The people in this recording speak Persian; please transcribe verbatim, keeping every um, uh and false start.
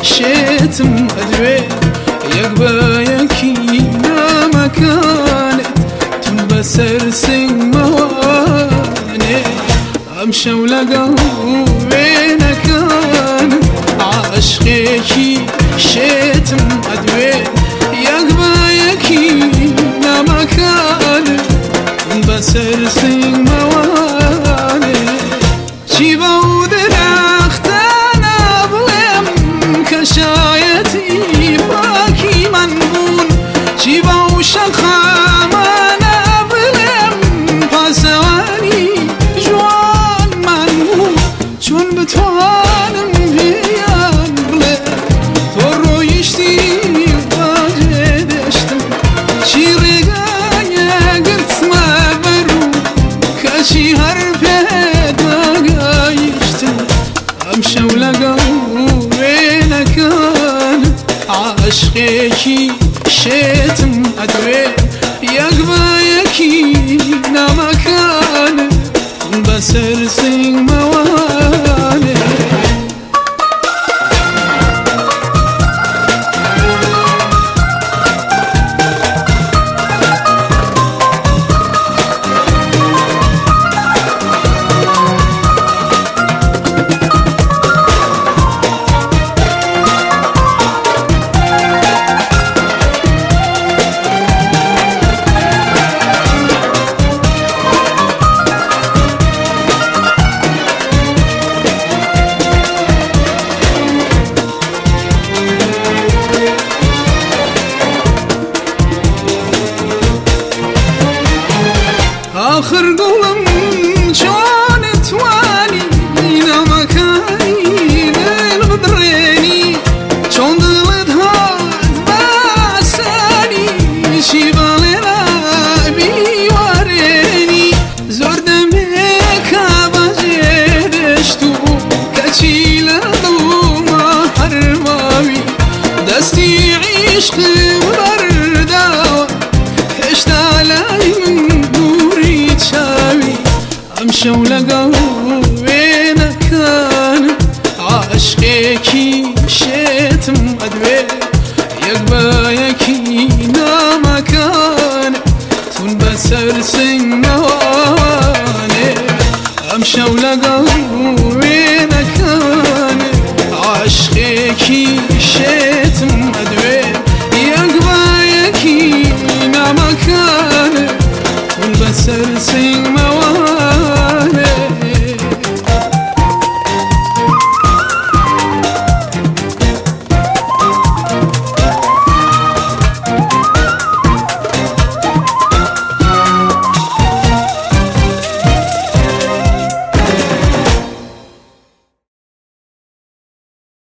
شێتم ئەدوێ یەک بە یەکی نامەکانت تون بەسەر سنگمەوانێ ئەم شەو لەگەڵ وێنەکان عاشقێکی شێتم ئەدوێ یەک بە یەکی نامەکانت تون بەسەر سنگمەوانێ چی بە شایەتی باکی من بوون چی بە و شەقامانە بڵێم پاسەوانی جوان من بوو چۆن بتوانم پێیان بڵێ تۆ ڕۆیشتی باجێ دەشتم چی ڕێگایە گرتمە بەرو کەچی هەر پێداگایشتم ئەم شەو لەگەڵ عاشقێکی شێتم ئەدوێ یەک بە یەکی نامەکانت بەسەر سنگمەوانێ آخر گوڵم چۆن توانی نامەکانی دڵ بدڕێنی چۆن دڵت هات باسانی چی بەڵێرە بیوارێنی زۆر دەمێکە بەجێ دەشت و کەچی لە دڵما هەرماوی دەستی عیشقم بەرداوە هێشتا لای من ئەم شەو لەگەڵ وێنەکانت عاشقێکی شێتم ئەدوێ یەک بە یەکی نامەکانت تون بەسەر سنگمەوانێ ئەم شەو لەگەڵ وێنەکانت عاشقێکی